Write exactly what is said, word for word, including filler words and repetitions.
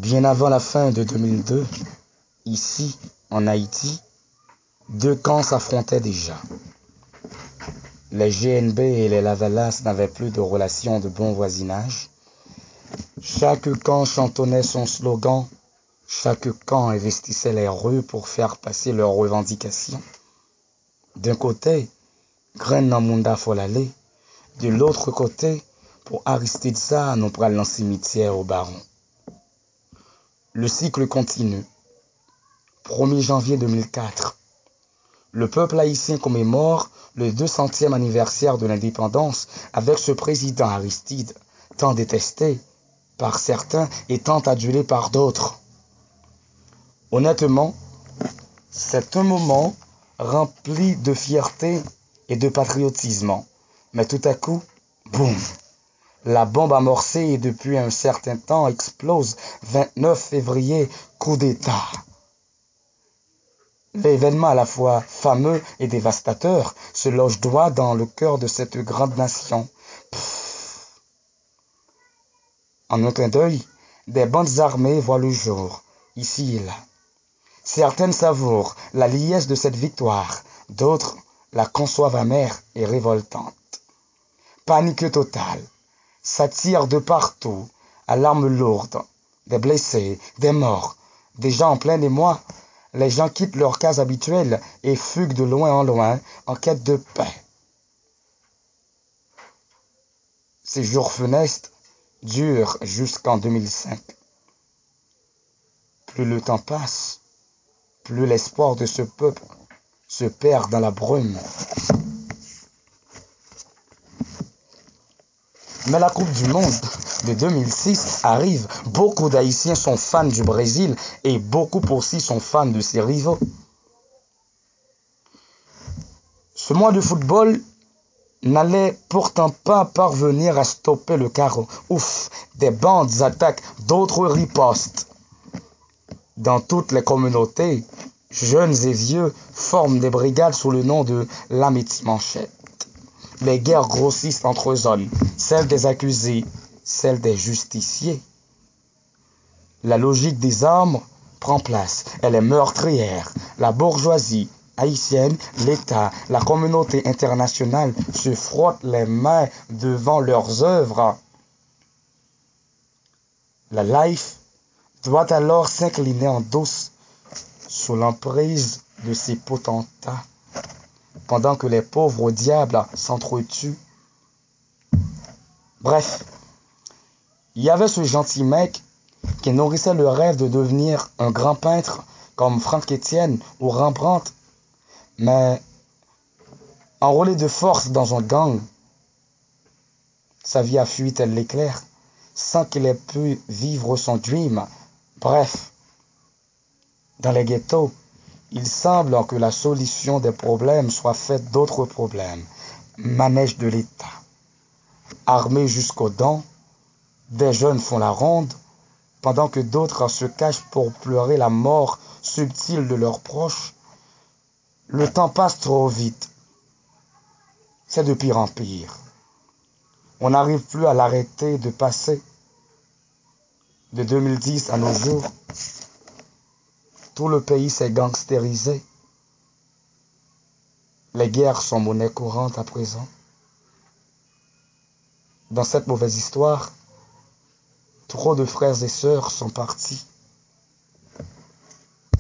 Bien avant la fin de deux mille deux, ici, en Haïti, deux camps s'affrontaient déjà. Les G N B et les Lavalas n'avaient plus de relations de bon voisinage. Chaque camp chantonnait son slogan, chaque camp investissait les rues pour faire passer leurs revendications. D'un côté, Graine Namunda Folale, de l'autre côté, pour Aristide Sa, nous prenons le cimetière au Baron. Le cycle continue. premier janvier deux mille quatre. Le peuple haïtien commémore le deux centième anniversaire de l'indépendance avec ce président Aristide, tant détesté par certains et tant adulé par d'autres. Honnêtement, c'est un moment rempli de fierté et de patriotisme. Mais tout à coup, boum! La bombe amorcée et depuis un certain temps explose. vingt-neuf février, coup d'État. L'événement à la fois fameux et dévastateur se loge droit dans le cœur de cette grande nation. Pff. En un clin d'œil, des bandes armées voient le jour, ici et là. Certaines savourent la liesse de cette victoire, d'autres la conçoivent amère et révoltante. Panique totale, ça tire de partout, à l'arme lourde, des blessés, des morts, des gens en plein émoi. Les gens quittent leurs cases habituelles et fuguent de loin en loin en quête de paix. Ces jours funestes durent jusqu'en deux mille cinq. Plus le temps passe, plus l'espoir de ce peuple se perd dans la brume. Mais la Coupe du Monde de deux mille six arrive. Beaucoup d'Haïtiens sont fans du Brésil et beaucoup aussi sont fans de ses rivaux. Ce mois de football n'allait pourtant pas parvenir à stopper le carreau. Ouf, des bandes attaquent, d'autres ripostent. Dans toutes les communautés, jeunes et vieux forment des brigades sous le nom de l'Amiti-Manchette. Les guerres grossissent entre zones, celles des accusés, celles des justiciers. La logique des armes prend place, elle est meurtrière. La bourgeoisie haïtienne, l'État, la communauté internationale se frottent les mains devant leurs œuvres. La life doit alors s'incliner en douce sous l'emprise de ses potentats, pendant que les pauvres diables s'entretuent. Bref, il y avait ce gentil mec qui nourrissait le rêve de devenir un grand peintre comme Franck Etienne ou Rembrandt, mais enrôlé de force dans un gang, sa vie a fui tel l'éclair, sans qu'il ait pu vivre son dream. Bref, dans les ghettos, il semble que la solution des problèmes soit faite d'autres problèmes. Manège de l'État. Armés jusqu'aux dents, des jeunes font la ronde, pendant que d'autres se cachent pour pleurer la mort subtile de leurs proches. Le temps passe trop vite. C'est de pire en pire. On n'arrive plus à l'arrêter de passer. De deux mille dix à nos jours, tout le pays s'est gangstérisé. Les guerres sont monnaie courante à présent. Dans cette mauvaise histoire, trop de frères et sœurs sont partis.